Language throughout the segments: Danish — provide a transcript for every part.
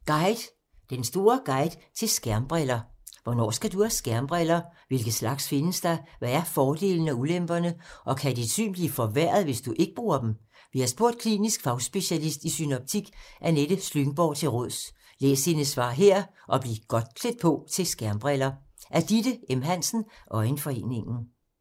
Den store guide til skærmbriller. Hvornår skal du have skærmbriller? Hvilke slags findes der? Hvad er fordelene og ulemperne? Og kan dit syn blive forværret, hvis du ikke bruger dem? Vi har spurgt klinisk fagspecialist i synoptik, Annette Slyngborg, til råds. Læs sine svar her og bliv godt klædt på til skærmbriller. Af Ditte M. Hansen, Øjenforeningen.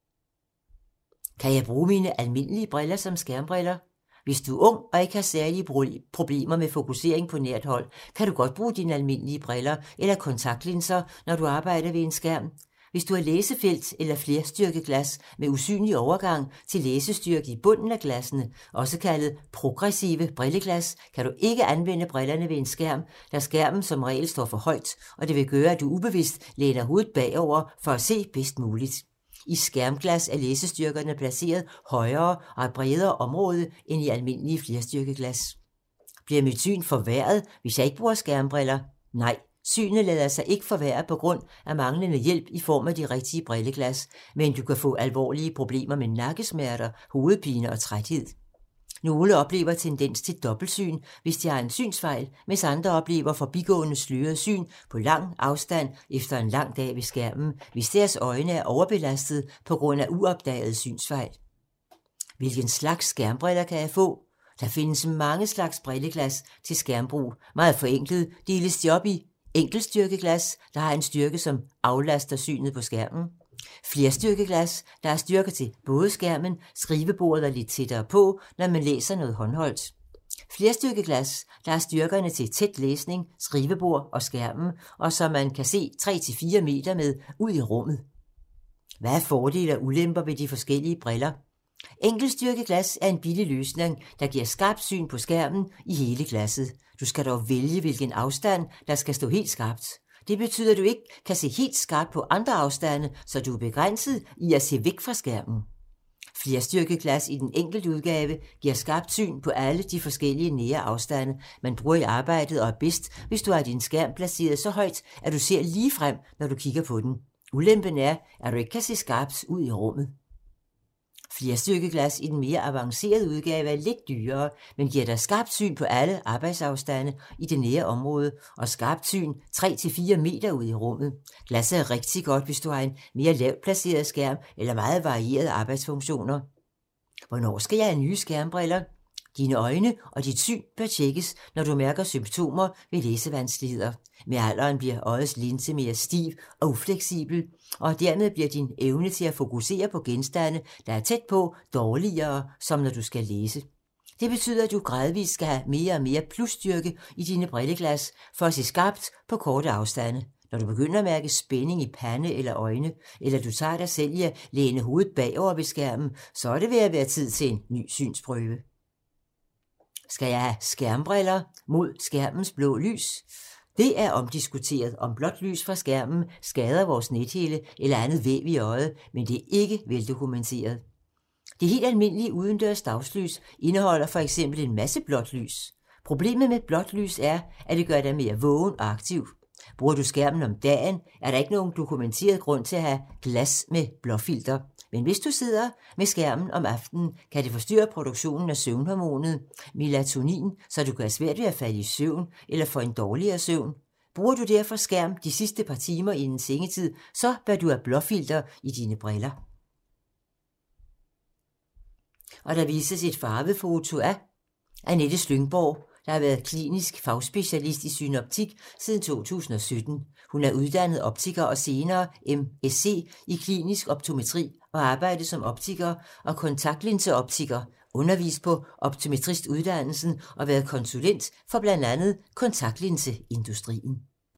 Kan jeg bruge mine almindelige briller som skærmbriller? Hvis du er ung og ikke har særlige problemer med fokusering på nært hold, kan du godt bruge dine almindelige briller eller kontaktlinser, når du arbejder ved en skærm. Hvis du har læsefelt eller flerstyrkeglas med usynlig overgang til læsestyrke i bunden af glassene, også kaldet progressive brilleglas, kan du ikke anvende brillerne ved en skærm, da skærmen som regel står for højt, og det vil gøre, at du ubevidst læner hovedet bagover for at se bedst muligt. I skærmglas er læsestyrkerne placeret højere og et bredere område end i almindelige flerstyrkeglas. Bliver mit syn forværret, hvis jeg ikke bruger skærmbriller? Nej, synet lader sig ikke forværre på grund af manglende hjælp i form af de rigtige brilleglas, men du kan få alvorlige problemer med nakkesmerter, hovedpine og træthed. Nogle oplever tendens til dobbeltsyn, hvis de har en synsfejl, mens andre oplever forbigående sløret syn på lang afstand efter en lang dag ved skærmen, hvis deres øjne er overbelastet på grund af uopdaget synsfejl. Hvilken slags skærmbriller kan jeg få? Der findes mange slags brilleglas til skærmbrug. Meget forenklet deles de op i enkeltstyrkeglas, der har en styrke, som aflaster synet på skærmen. Flerstyrkeglas, der er styrker til både skærmen, skrivebordet og lidt tættere på, når man læser noget håndholdt. Flerstyrkeglas, der er styrkerne til tæt læsning, skrivebord og skærmen, og så man kan se 3-4 meter med ud i rummet. Hvad er fordele og ulemper ved de forskellige briller? Enkeltstyrkeglas er en billig løsning, der giver skarpt syn på skærmen i hele glasset. Du skal dog vælge, hvilken afstand, der skal stå helt skarpt. Det betyder, at du ikke kan se helt skarpt på andre afstande, så du er begrænset i at se væk fra skærmen. Flerstyrkeglas i den enkelte udgave giver skarpt syn på alle de forskellige nære afstande, man bruger i arbejdet, og er bedst, hvis du har din skærm placeret så højt, at du ser lige frem, når du kigger på den. Ulempen er, at du ikke kan se skarpt ud i rummet. Flerstyrkeglas i den mere avancerede udgave er lidt dyrere, men giver dig skarpt syn på alle arbejdsafstande i det nære område og skarpt syn 3-4 meter ud i rummet. Glasset er rigtig godt, hvis du har en mere lavt placeret skærm eller meget varierede arbejdsfunktioner. Hvornår skal jeg have nye skærmbriller? Dine øjne og dit syn bør tjekkes, når du mærker symptomer ved læsevanskeligheder. Med alderen bliver øjets linse mere stiv og ufleksibel, og dermed bliver din evne til at fokusere på genstande, der er tæt på, dårligere, som når du skal læse. Det betyder, at du gradvist skal have mere og mere plusstyrke i dine brilleglas for at se skarpt på korte afstande. Når du begynder at mærke spænding i pande eller øjne, eller du tager dig selv i at læne hovedet bagover ved skærmen, så er det ved at være tid til en ny synsprøve. Skal jeg have skærmbriller mod skærmens blå lys? Det er omdiskuteret, om blåt lys fra skærmen skader vores nethinde eller andet væv i øjet, men det er ikke veldokumenteret. Det helt almindelige udendørs dagslys indeholder for eksempel en masse blåt lys. Problemet med blåt lys er, at det gør dig mere vågen og aktiv. Bruger du skærmen om dagen, er der ikke nogen dokumenteret grund til at have glas med blåfilter. Men hvis du sidder med skærmen om aftenen, kan det forstyrre produktionen af søvnhormonet melatonin, så du kan have svært ved at falde i søvn eller få en dårligere søvn. Bruger du derfor skærm de sidste par timer inden sengetid, så bør du have blåfilter i dine briller. Og der vises et farvefoto af Annette Slyngborg, der har været klinisk fagspecialist i synoptik siden 2017. Hun er uddannet optiker og senere MSc i klinisk optometri og arbejdet som optiker og kontaktlinseoptiker, undervist på optometristuddannelsen og været konsulent for blandt andet kontaktlinseindustrien.